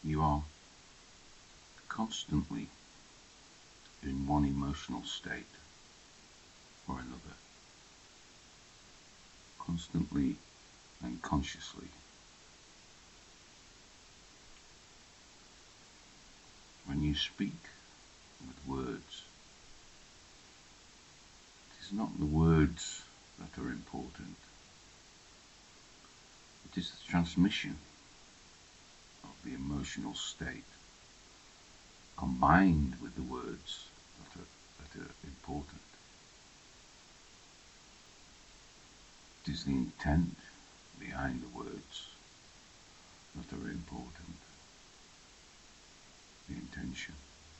You are constantly in one emotional state or another, constantly and consciously. When you speak with words, it is not the words that are important. It is the transmission of the emotional state combined with the words that are important. It is the intent behind the words that are important. The intention.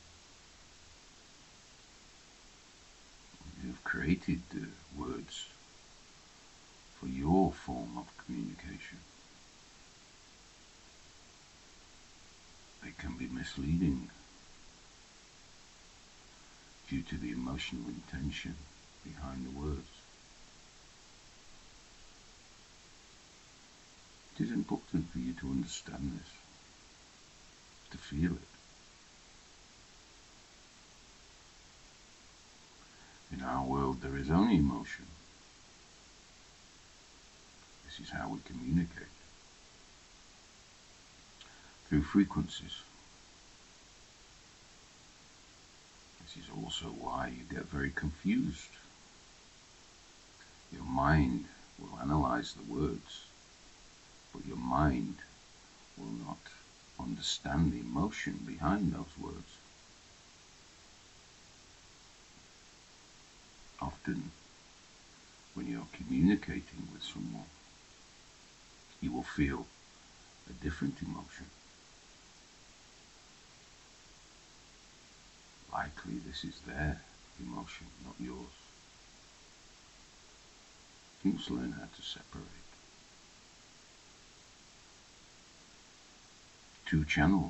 You have created the words for your form of communication. They can be misleading due to the emotional intention behind the words. It is important for you to understand this, to feel it. In our world there is only emotion. This is how we communicate. Through frequencies. This is also why you get very confused. Your mind will analyze the words, but your mind will not understand the emotion behind those words. Often, when you're communicating with someone, you will feel a different emotion. Likely this is their emotion, not yours. You must learn how to separate. Two channels.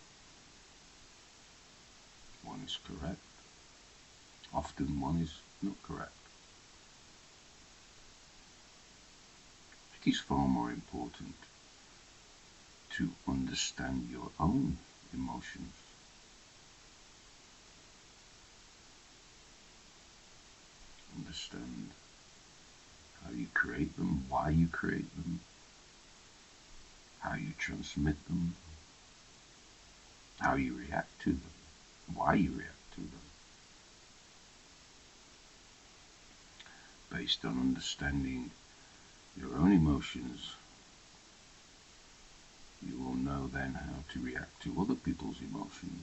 One is correct. Often one is not correct. It is far more important to understand your own emotions. Understand how you create them, why you create them, how you transmit them, how you react to them, why you react to them. Based on understanding your own emotions, you will know then how to react to other people's emotions.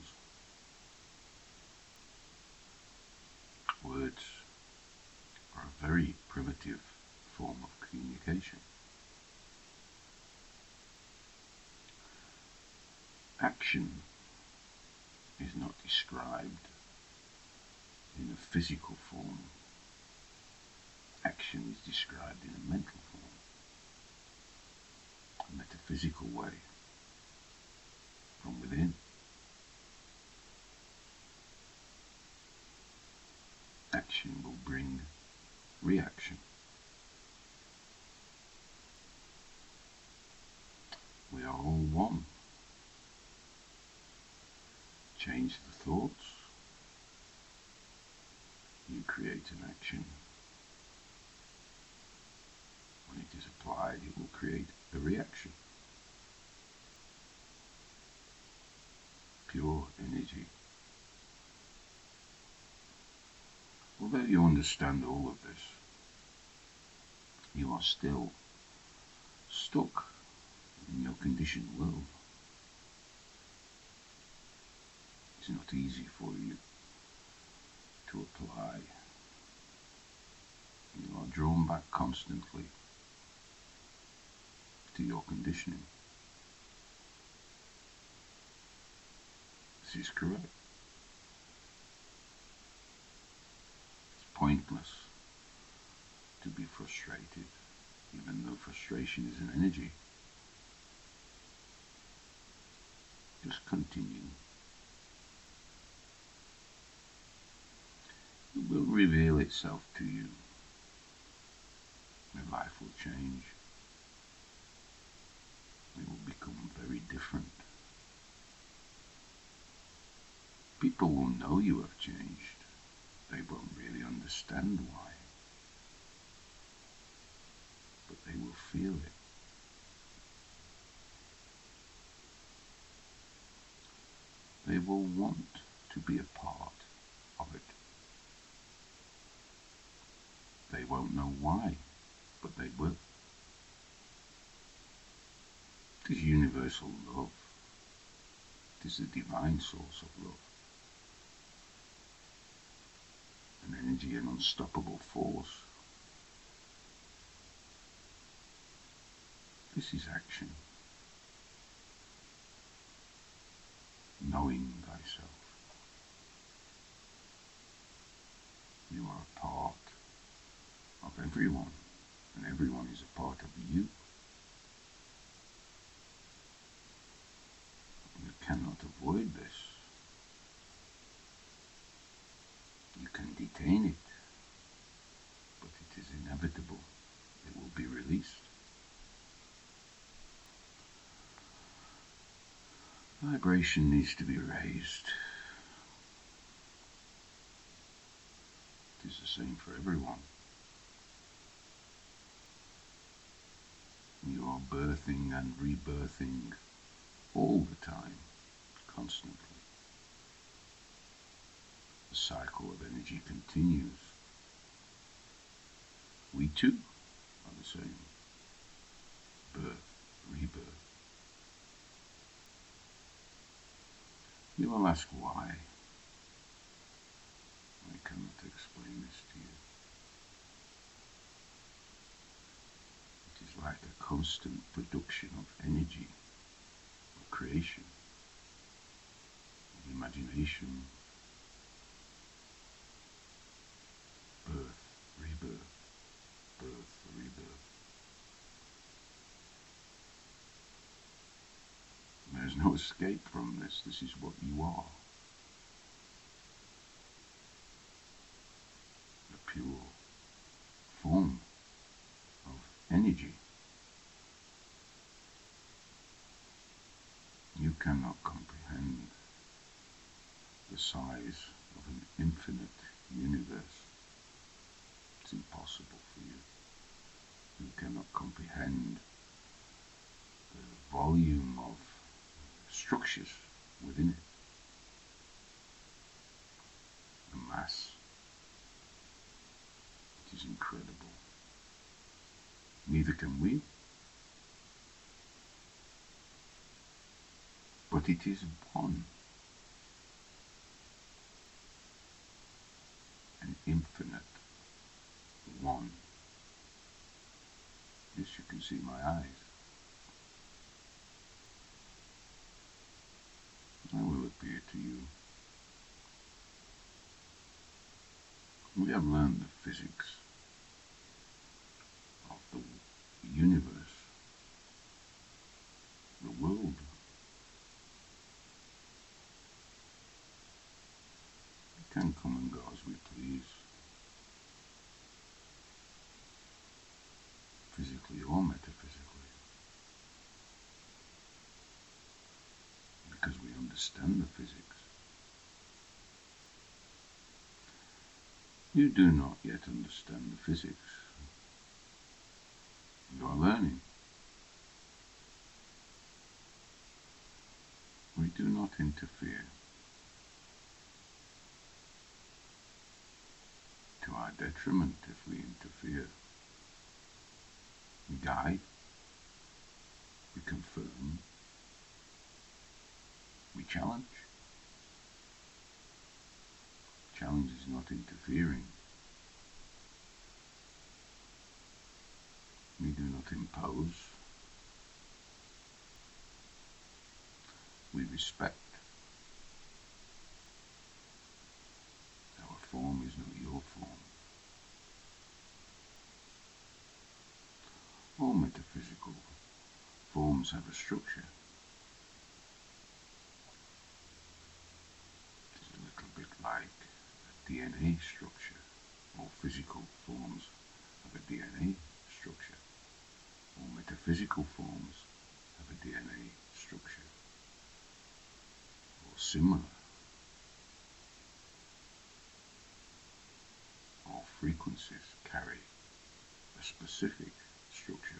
Words are a very primitive form of communication. Action is not described in a physical form. Action is described in a mental form, a metaphysical way, from within. Action will bring reaction. We are all one. Change the thoughts. You create an action. When it is applied, it will create a reaction. Pure energy. Although you understand all of this, you are still stuck in your conditioned world. It's not easy for you to apply. You are drawn back constantly to your conditioning. This is correct. It's pointless to be frustrated, even though frustration is an energy. Just continue. It will reveal itself to you. Your life will change. It will become very different. People will know you have changed. They won't really understand why, but they will feel it. They will want to be a part of it. They won't know why, but they will. It is universal love. It is the divine source of love. An energy, an unstoppable force. This is action. Knowing thyself. You are a part of everyone, and everyone is a part of you. You cannot avoid this. You can detain it, but it is inevitable. It will be released. Vibration needs to be raised. It is the same for everyone. You are birthing and rebirthing all the time, constantly. The cycle of energy continues. We too are the same. Birth, rebirth. You will ask why. I cannot explain this to you. It is like a constant production of energy, of creation, of imagination, birth, rebirth, birth, rebirth. There is no escape from this. This is what you are. A pure form of energy. You cannot comprehend the size of an infinite universe. It's impossible for you. You cannot comprehend the volume of structures within it, the mass. It is incredible. Neither can we. But it is one, an infinite one. Yes, you can see my eyes. I will appear to you. We have learned the physics of the universe, the world. It can come and go as we please, physically or metaphysically, because we understand the physics. You do not yet understand the physics. You are learning. We do not interfere. To our detriment if we interfere. We guide, we confirm, we challenge. Challenge is not interfering. We do not impose. We respect. Our form is not your form. All metaphysical forms have a structure. It is a little bit like a DNA structure. All physical forms have a DNA structure. All metaphysical forms have a DNA structure, or similar. frequencies carry a specific structure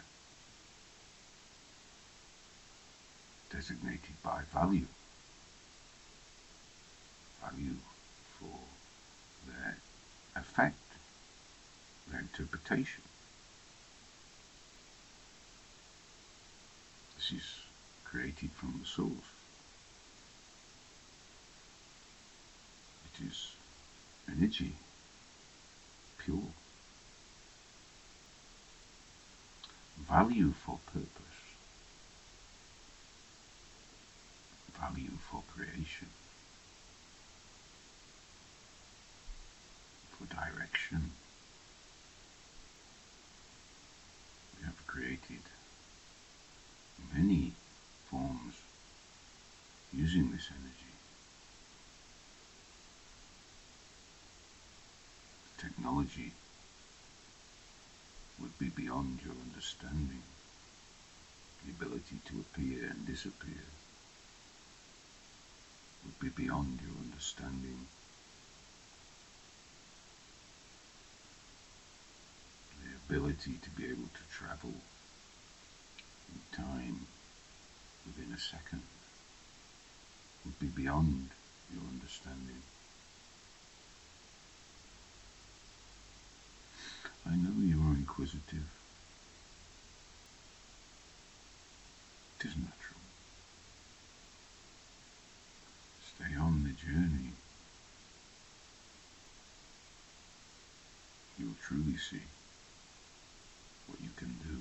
designated by value for their effect, their interpretation. This is created from the source. It is energy, pure. Value for purpose, value for creation, for direction. We have created many forms using this energy. Technology would be beyond your understanding. The ability to appear and disappear would be beyond your understanding. The ability to be able to travel in time within a second would be beyond your understanding. I know you are inquisitive. It is natural. Stay on the journey. You will truly see what you can do.